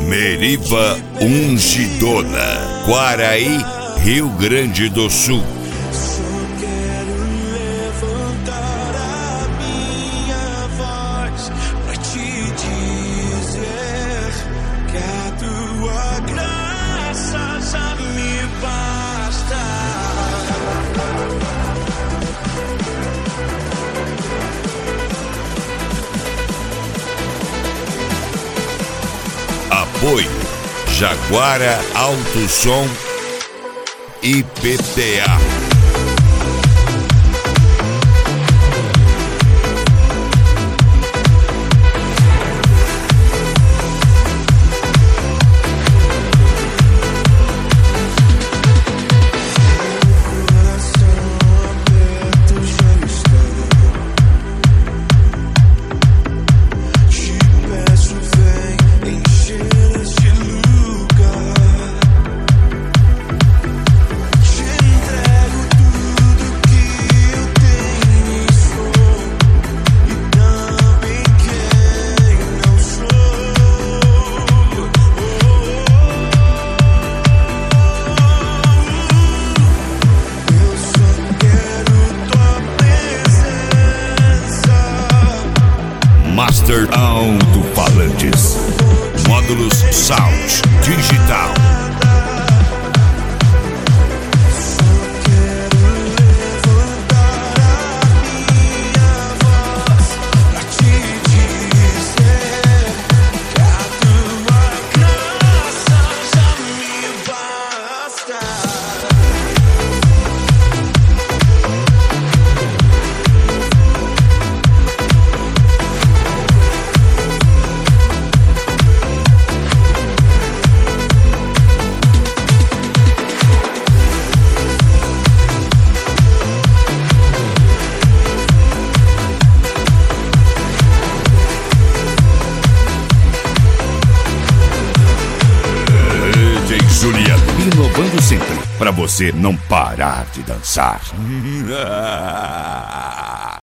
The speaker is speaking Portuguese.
Meriva Ungidona, Quaraí, Rio Grande do Sul. Só quero levantar a minha voz pra te dizer que a tua graça já me basta. Apoio Jaguara Alto Som IPTA. Master Alto-Falantes, módulos Sound Digital. Juliano, inovando sempre, para você não parar de dançar.